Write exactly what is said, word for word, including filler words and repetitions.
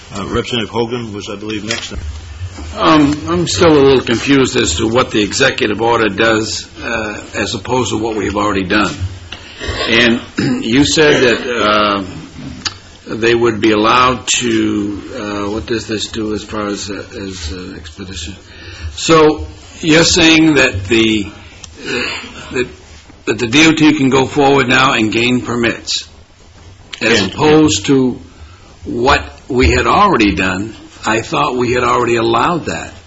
Uh, Representative Hogan was, I believe, next. Um, I'm still a little confused as to what the executive order does uh, as opposed to what we have already done. And you said that uh, they would be allowed to, uh, what does this do as far as, uh, as uh, expedition? So you're saying that the, uh, that, that the D O T can go forward now and gain permits, as opposed to what we had already done. I thought we had already allowed that.